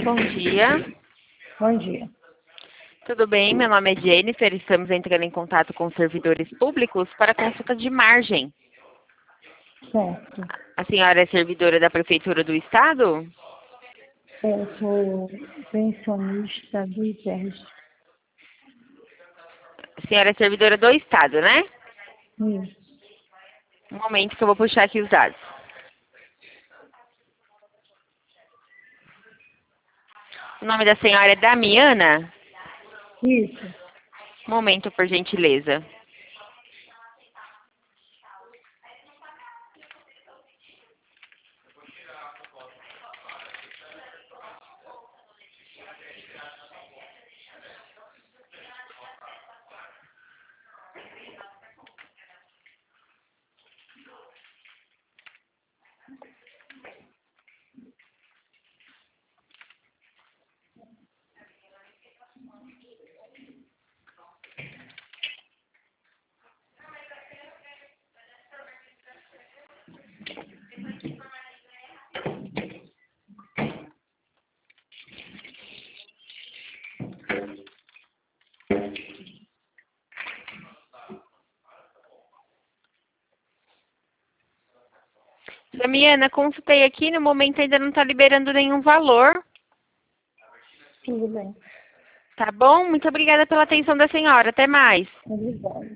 bom dia. Bom dia. Tudo bem? Meu nome é Jennifer. Estamos entrando em contato com servidores públicos para consulta de margem. Certo. A senhora é servidora da Prefeitura do Estado? Eu sou pensionista do IPERJ. A senhora é servidora do Estado, né? Isso. Um momento que eu vou puxar aqui os dados. O nome da senhora é Damiana? Isso. Um momento, por gentileza. Damiana, consultei aqui, no momento ainda não está liberando nenhum valor. Tudo bem. Tá bom? Muito obrigada pela atenção da senhora. Até mais. Obrigada.